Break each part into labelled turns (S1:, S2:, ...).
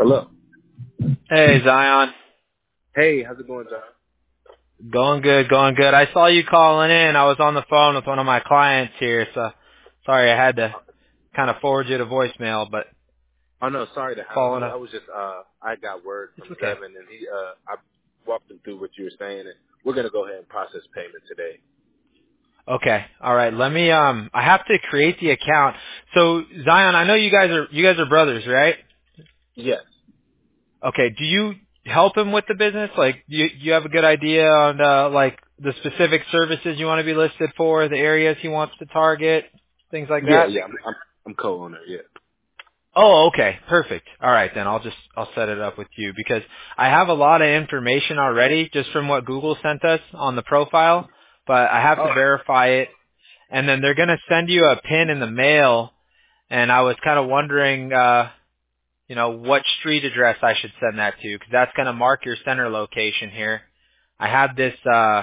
S1: Hello.
S2: Hey, Zion.
S1: Hey, how's it going, John?
S2: Going good, going good. I saw you calling in. I was on the phone with one of my clients here, so sorry I had to kind of forward you to voicemail, but
S1: Oh no, sorry to hound
S2: following
S1: you. I
S2: up.
S1: was just I got word
S2: It's
S1: from
S2: okay.
S1: Zevin and he I walked him through what you were saying and we're gonna go ahead and process payment today.
S2: Okay. All right. Let me I have to create the account. So, Zion, I know you guys are brothers, right?
S1: Yes.
S2: Okay. Do you help him with the business? Like you have a good idea on like the specific services you want to be listed for, the areas he wants to target, things like
S1: Yeah,
S2: that?
S1: yeah. I'm co-owner. Yeah.
S2: Oh, okay. Perfect. All right, then I'll set it up with you because I have a lot of information already just from what Google sent us on the profile, but I have to
S1: Oh.
S2: verify it, and then they're going to send you a pin in the mail, and I was kind of wondering what street address I should send that to because that's going to mark your center location here. I have this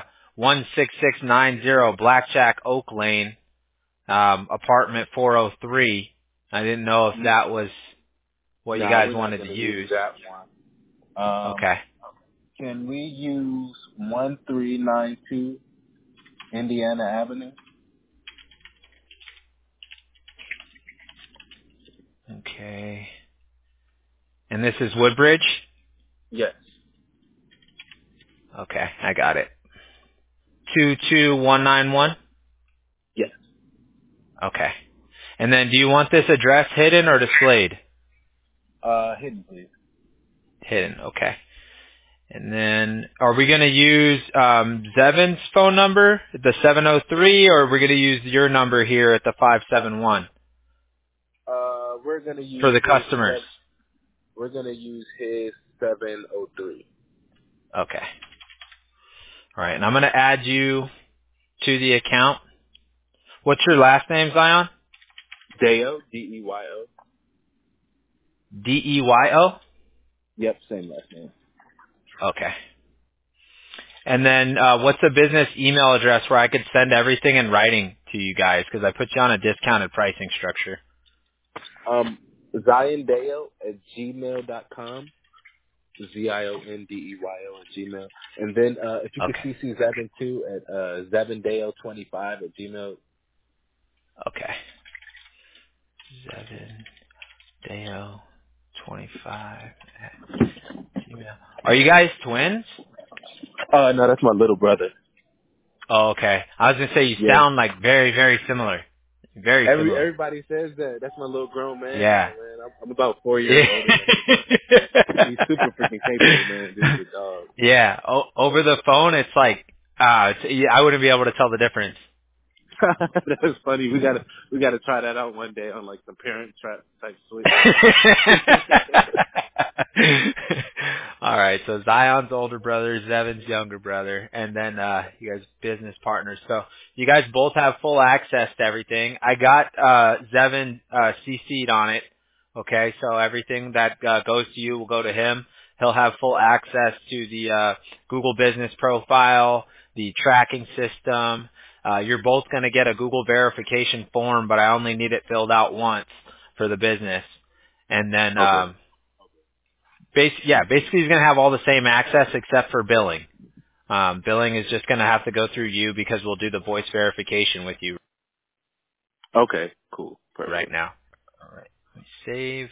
S2: 16690 Blackjack Oak Lane, apartment 403. I didn't know if that was what you
S1: Nah,
S2: guys
S1: we're not
S2: wanted to
S1: gonna use
S2: use.
S1: that one.
S2: Okay.
S1: Can we use 1392 Indiana Avenue?
S2: Okay. And this is Woodbridge?
S1: Yes.
S2: Okay, I got it. 22191?
S1: Yes.
S2: Okay. And then do you want this address hidden or displayed?
S1: Hidden please.
S2: Hidden, okay. And then are we going to use Zevin's phone number, the 703, or are we going to use your number here at the 571
S1: We're gonna
S2: for
S1: use
S2: the
S1: his
S2: customers?
S1: we're gonna use his 703.
S2: Okay. All right, and I'm going to add you to the account. What's your last name, Zion?
S1: Deo, Deyo.
S2: Deyo?
S1: Yep, same last name.
S2: Okay. And then what's a business email address where I could send everything in writing to you guys? Because I put you on a discounted pricing structure.
S1: Ziondeo at gmail.com. Ziondeo at gmail. And then if you could
S2: Okay.
S1: CC Zevin too at Zevindale25 at gmail.
S2: Okay. Zevindeo 25 at Gmail. Are you guys twins?
S1: No, that's my little brother.
S2: Oh, okay. I was gonna say you
S1: Yeah.
S2: sound like very, very similar. Very similar.
S1: Everybody says that. That's my little grown man now,
S2: Yeah.
S1: man. I'm about 4 years
S2: Yeah.
S1: older than him, but he's super freaking capable, man. This is a dog.
S2: Yeah. Over the phone, it's like I wouldn't be able to tell the difference.
S1: That's funny. We gotta try that out one day on like some parent trap type switch.
S2: All right, so Zion's older brother, Zevin's younger brother, and then you guys business partners. So you guys both have full access to everything. I got Zevin CC'd on it. Okay, so everything that goes to you will go to him. He'll have full access to the Google Business profile, the tracking system. You're both going to get a Google verification form, but I only need it filled out once for the business. And then
S1: Okay.
S2: basically he's going to have all the same access except for billing. Billing is just going to have to go through you because we'll do the voice verification with you
S1: Okay. Cool.
S2: right
S1: Perfect.
S2: now. All right. Let me save.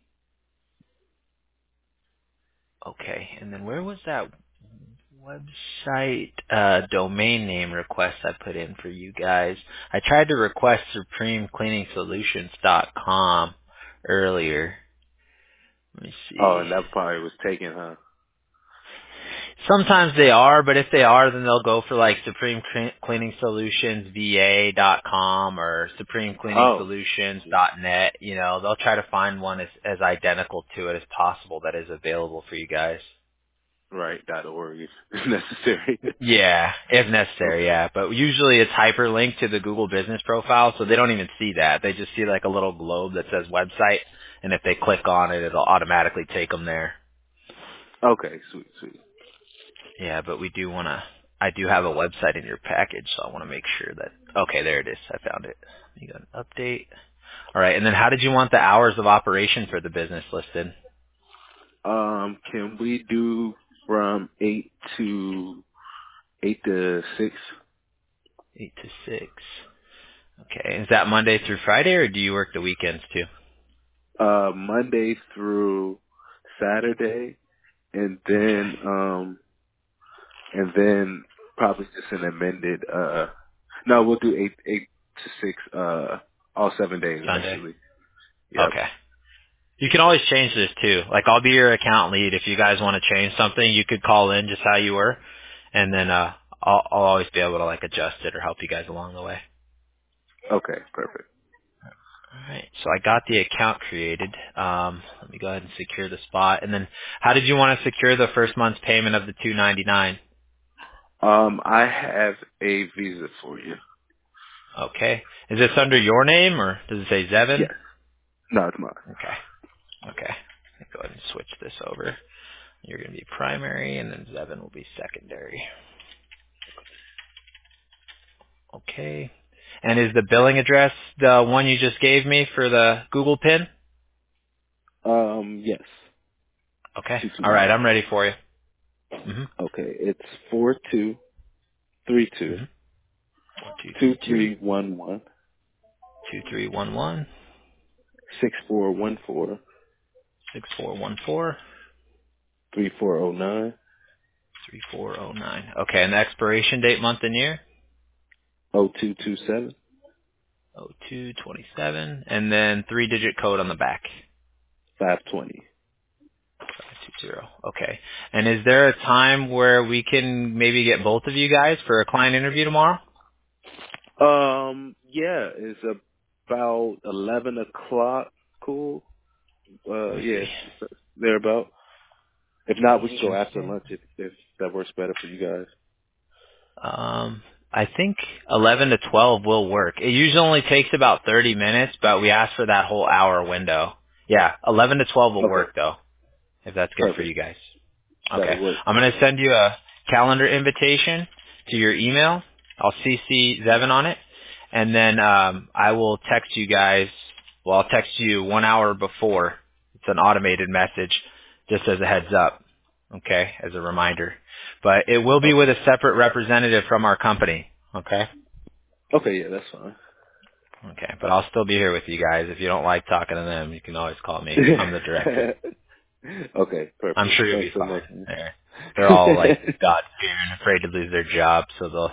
S2: Okay. And then where was that website domain name request I put in for you guys? I tried to request supremecleaningsolutions.com earlier. Let me
S1: Oh,
S2: see.
S1: and that probably was taken, huh?
S2: Sometimes they are, but if they are, then they'll go for like Supreme Cleaning Solutions VA.com or Supreme Cleaning
S1: Oh.
S2: Solutions.net. You know, they'll try to find one as identical to it as possible that is available for you guys.
S1: Right. .org if necessary.
S2: Yeah, if necessary,
S1: Okay.
S2: yeah. But usually it's hyperlinked to the Google Business profile, so they don't even see that. They just see like a little globe that says website, and if they click on it, it'll automatically take them there.
S1: Okay. Sweet.
S2: Yeah, but I do have a website in your package, so I want to make sure that, okay, there it is. I found it. You got an update. All right, and then how did you want the hours of operation for the business listed?
S1: Can we do from 8 to 6?
S2: 8 to 6. Okay. Is that Monday through Friday, or do you work the weekends too?
S1: Monday through Saturday, and
S2: Okay.
S1: then probably just an amended. No, we'll do 8 to 6. All 7 days
S2: Sunday?
S1: actually. Yep.
S2: Okay. You can always change this too. Like, I'll be your account lead. If you guys want to change something, you could call in just how you were, and then I'll always be able to like adjust it or help you guys along the way.
S1: Okay. Perfect.
S2: All right. So I got the account created. Let me go ahead and secure the spot. And then, how did you want to secure the first month's payment of the $299?
S1: I have a visa for you.
S2: Okay. Is this under your name, or does it say Zevin?
S1: Yes. No, it's mine.
S2: Okay. Okay. Let me go ahead and switch this over. You're going to be primary, and then Zevin will be secondary. Okay. And is the billing address the one you just gave me for the Google PIN?
S1: Yes.
S2: Okay. All right.
S1: 229.
S2: I'm ready for you. Mhm.
S1: Okay, it's 4232
S2: Mhm. 4232
S1: 2311
S2: 2311
S1: 6414
S2: 6414
S1: 3409
S2: 3409. Okay. And the expiration date, month, and year?
S1: 0227
S2: 0227. And then 3-digit code on the back.
S1: 520.
S2: 520. Okay. And is there a time where we can maybe get both of you guys for a client interview tomorrow?
S1: Yeah, it's about 11 o'clock. Cool.
S2: Let me
S1: Yeah,
S2: see.
S1: thereabout. If not, we can go
S2: Eastern
S1: after
S2: Standard.
S1: lunch if that works better for you guys.
S2: I think 11 to 12 will work. It usually only takes about 30 minutes, but we ask for that whole hour window. Yeah, 11 to 12 will
S1: Okay,
S2: work though, if that's good for you
S1: perfect.
S2: guys.
S1: That'll
S2: Okay.
S1: work.
S2: I'm going to send you a calendar invitation to your email. I'll CC Zevin on it. And then I will text you guys. Well, I'll text you 1 hour before. It's an automated message just as a heads up. Okay, as a reminder. But it will be
S1: Okay.
S2: with a separate representative from our company. Okay?
S1: Okay, yeah, that's fine.
S2: Okay. But I'll still be here with you guys. If you don't like talking to them, you can always call me. I'm the director.
S1: Okay,
S2: I'm
S1: perfect.
S2: sure you'll
S1: Thanks
S2: be
S1: so
S2: fine.
S1: much, man.
S2: They're all like God fearing, afraid to lose their job, so they'll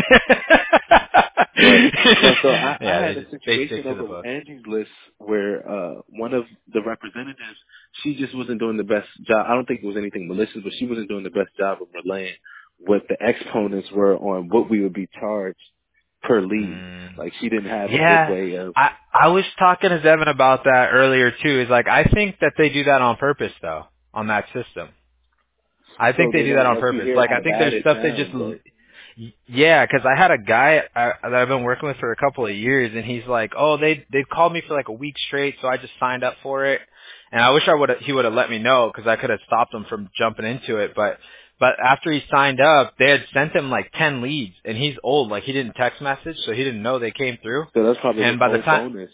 S1: Right. So I
S2: yeah, they
S1: had a
S2: just they stick
S1: situation
S2: to the
S1: over
S2: book.
S1: Angie's list where one of the representatives, she just wasn't doing the best job. I don't think it was anything malicious, but she wasn't doing the best job of relaying what the exponents were on what we would be charged per lead.
S2: Mm.
S1: Like she didn't have a good
S2: Yeah,
S1: way of.
S2: I was talking to Devin about that earlier too. Is like I think that they do that on purpose though on that system. I
S1: So
S2: think they
S1: they
S2: do that
S1: don't
S2: on
S1: let you
S2: purpose.
S1: hear
S2: Like I
S1: how
S2: think
S1: bad
S2: there's
S1: it
S2: stuff they just
S1: sounds. Right.
S2: yeah, because I had a guy that I've been working with for a couple of years, and he's like, "Oh, they called me for like a week straight, so I just signed up for it." And I wish he would have let me know because I could have stopped him from jumping into it. But after he signed up, they had sent him like 10 leads, and he's old, like he didn't text message, so he didn't know they came through.
S1: So that's probably his
S2: And
S1: whole bonus.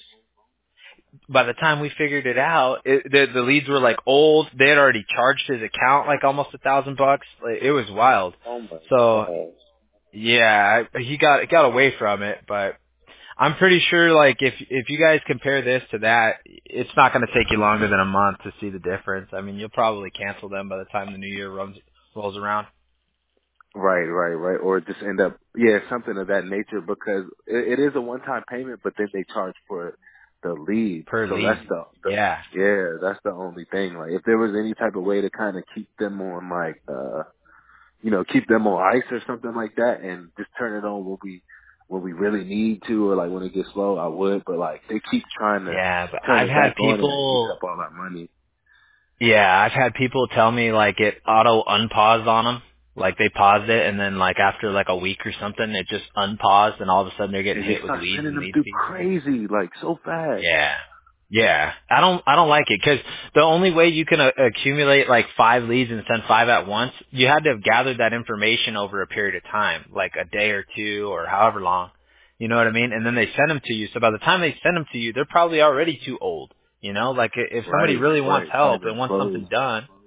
S2: by the time we figured it out, the leads were like old. They had already charged his account like almost $1,000. Like, it was wild.
S1: Oh my
S2: So
S1: god.
S2: yeah, he got away from it, but I'm pretty sure like if you guys compare this to that, it's not going to take you longer than a month to see the difference. I mean, you'll probably cancel them by the time the new year rolls around
S1: Right. Or just end up, yeah, something of that nature because it is a one-time payment, but then they charge for the lead.
S2: per
S1: So that's
S2: lead.
S1: the
S2: Yeah.
S1: yeah, that's the only thing. Like if there was any type of way to kind of keep them on like, keep them on ice or something like that and just turn it on when we really need to or like when it gets slow, I would. But like they keep trying to
S2: Yeah, but
S1: turn it back on and it eats up all that money.
S2: I've had people tell me like it auto unpaused on them. Like they paused it and then like after like a week or something, it just unpaused and all of a sudden they're getting
S1: And they
S2: hit with
S1: start
S2: leads
S1: sending
S2: and
S1: them
S2: lead
S1: through
S2: fees.
S1: crazy, like so fast.
S2: Yeah. Yeah. I don't like it because the only way you can accumulate like 5 leads and send 5 at once, you had to have gathered that information over a period of time, like a day or two or however long. You know what I mean? And then they send them to you. So by the time they send them to you, they're probably already too old. You know, like if somebody
S1: Right,
S2: really wants
S1: right. Some of
S2: help
S1: them
S2: and wants
S1: closed.
S2: something done,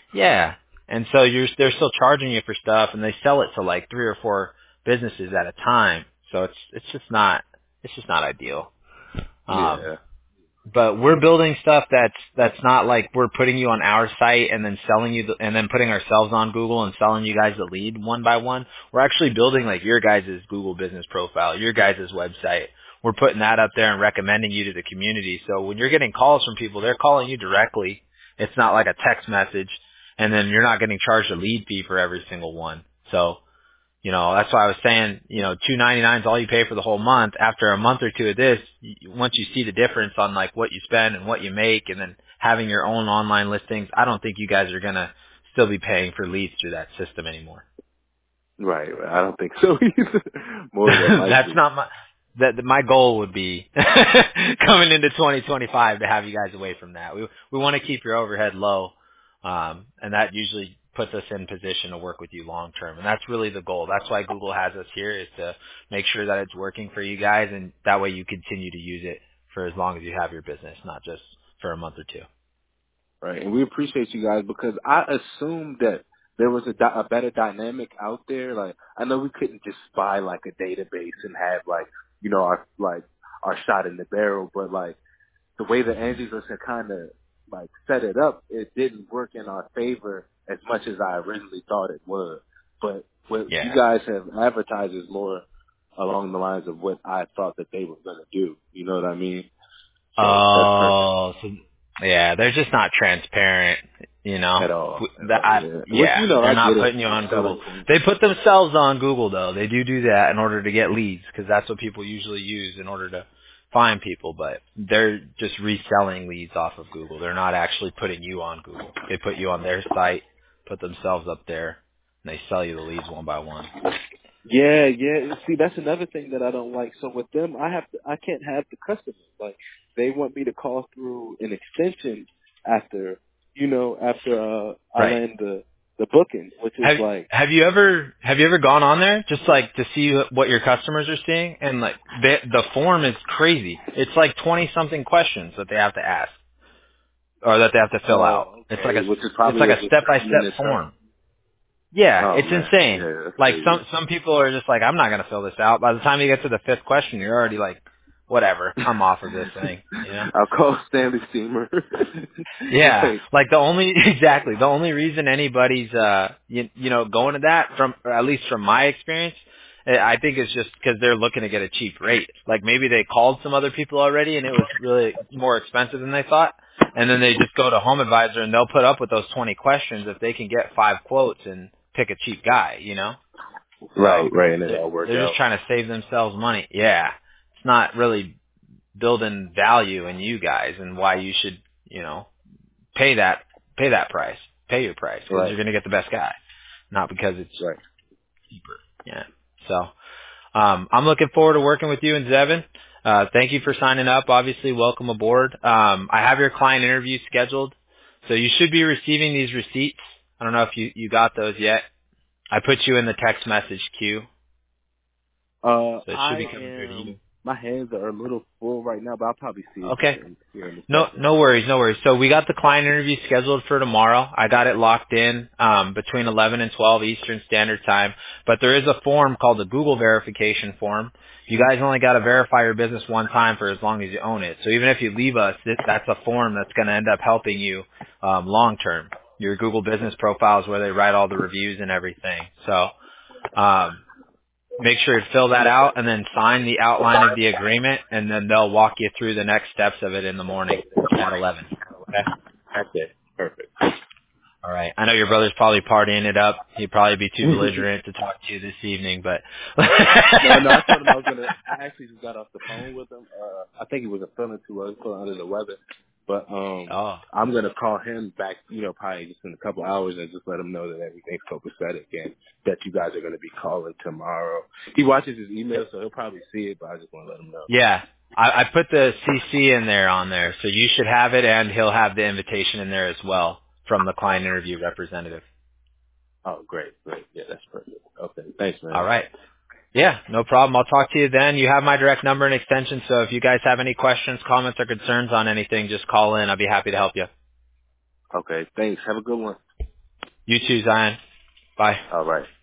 S2: Yeah. And so they're still charging you for stuff, and they sell it to like 3 or 4 businesses at a time. So it's just not ideal.
S1: Yeah.
S2: But we're building stuff that's not like we're putting you on our site and then selling you and then putting ourselves on Google and selling you guys the lead one by one. We're actually building like your guys' Google business profile, your guys' website. We're putting that up there and recommending you to the community. So when you're getting calls from people, they're calling you directly. It's not like a text message, and then you're not getting charged a lead fee for every single one. So that's why I was saying, $2.99 is all you pay for the whole month. After a month or two of this, once you see the difference on like what you spend and what you make, and then having your own online listings, I don't think you guys are gonna still be paying for leads through that system anymore.
S1: Right. I don't think so either. More than
S2: That's
S1: likely.
S2: not my goal would be coming into 2025 to have you guys away from that. We want to keep your overhead low, and that usually puts us in position to work with you long term. And that's really the goal. That's why Google has us here, is to make sure that it's working for you guys, and that way you continue to use it for as long as you have your business, not just for a month or two.
S1: Right. And we appreciate you guys because I assumed that there was a better dynamic out there. Like, I know we couldn't just buy like a database and have like, our shot in the barrel, but like the way the Angelos had kind of like set it up, it didn't work in our favor as much as I originally thought it would. But what you
S2: Yeah.
S1: guys have advertised is more along the lines of what I thought that they were going to do. You know what I mean? So that's perfect.
S2: Oh, so yeah, they're just not transparent,
S1: At all. At all, yeah. Which,
S2: They're
S1: I get
S2: not
S1: it.
S2: putting you
S1: It's
S2: on Google.
S1: selling things.
S2: They put themselves on Google though. They do that in order to get leads, because that's what people usually use in order to find people. But they're just reselling leads off of Google. They're not actually putting you on Google. They put you on their site, put themselves up there, and they sell you the leads one by one.
S1: Yeah, yeah. See, that's another thing that I don't like. So with them, I can't have the customers. Like, they want me to call through an extension after, I
S2: Right.
S1: land the booking, which is like,
S2: Have you ever gone on there just like to see what your customers are seeing? And like the form is crazy. It's like 20 something questions that they have to ask or that they have to fill out.
S1: oh,
S2: It's like
S1: okay, which is
S2: it's
S1: probably
S2: like
S1: a
S2: a step by
S1: 30-minute
S2: step
S1: term.
S2: form. Yeah,
S1: Oh
S2: it's
S1: man,
S2: insane.
S1: yeah, that's
S2: Like
S1: crazy.
S2: some people are just like, I'm not gonna fill this out. By the time you get to the 5th question, you're already like, whatever, I'm off of this thing.
S1: I'll call Stanley Steamer.
S2: Yeah,
S1: Like,
S2: like the only reason anybody's going to that, from or at least from my experience, I think it's just because they're looking to get a cheap rate. Like maybe they called some other people already and it was really more expensive than they thought, and then they just go to Home Advisor and they'll put up with those 20 questions if they can get 5 quotes and pick a cheap guy. So
S1: right, and it
S2: they're
S1: all worked
S2: they're just
S1: out.
S2: trying to save themselves money. Yeah, it's not really building value in you guys and why you should pay that price, pay your price, because
S1: Right,
S2: you're going to get the best guy, not because it's
S1: right.
S2: cheaper. Yeah. So I'm looking forward to working with you and Zevin. Thank you for signing up. Obviously, welcome aboard. I have your client interview scheduled, so you should be receiving these receipts. I don't know if you got those yet. I put you in the text message queue, so it should be coming through to you.
S1: My hands are a little full right now, but I'll probably see it
S2: Okay.
S1: here in a
S2: No,
S1: second.
S2: no worries, no worries. So we got the client interview scheduled for tomorrow. I got it locked in between 11 and 12 Eastern Standard Time. But there is a form called the Google verification form. You guys only got to verify your business one time for as long as you own it. So even if you leave us, that's a form that's going to end up helping you long term. Your Google business profile is where they write all the reviews and everything. So make sure you fill that out and then sign the outline of the agreement, and then they'll walk you through the next steps of it in the morning at 11. Okay?
S1: That's it. Perfect.
S2: All right. I know your brother's probably partying it up. He'd probably be too belligerent to talk to you this evening, but
S1: No, I told him I actually just got off the phone with him. I think he wasn't feeling too well, feeling under the weather. But
S2: Oh,
S1: I'm gonna call him back, probably just in a couple hours and just let him know that everything's copacetic and that you guys are gonna be calling tomorrow. He watches his email, so he'll probably see it, but I just want to let him know.
S2: yeah. I put the CC in there on there, so you should have it, and he'll have the invitation in there as well from the client interview representative.
S1: Oh, great. Yeah, that's perfect. Okay, thanks,
S2: All
S1: man.
S2: right. Yeah, no problem. I'll talk to you then. You have my direct number and extension, so if you guys have any questions, comments, or concerns on anything, just call in. I'll be happy to help you.
S1: Okay, thanks. Have a good one.
S2: You too, Zion. Bye.
S1: All right.